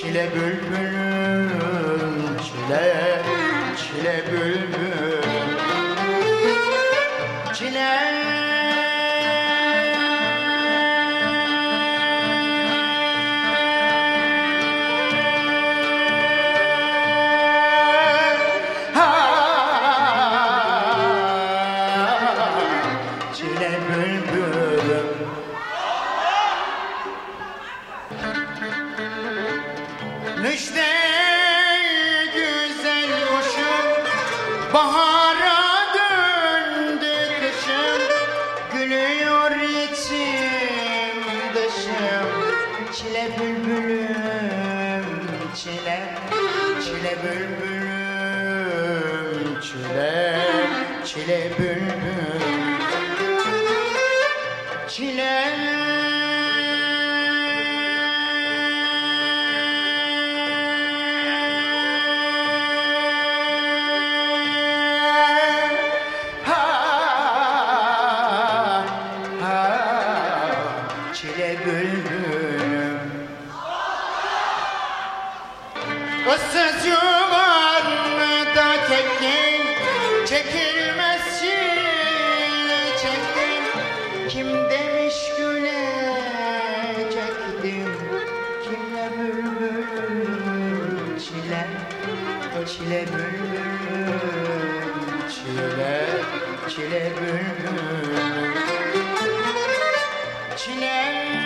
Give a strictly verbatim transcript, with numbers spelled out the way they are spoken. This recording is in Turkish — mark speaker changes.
Speaker 1: çile bülbülüm, çile, çile bülbülüm, çile. Müjde güzel kuşum, bahara döndü kışım, gülüyor içim dışım. Çile bülbülüm, çile, çile bülbülüm, çile, çile bülbülüm, çile. Çile bülbülüm, ıssız yuvarda tekin, çekilmez çile çektin. Kim demiş gülecektim, kimle bülbül çile, çile bülbülüm, çile, çile bülbülüm, çile.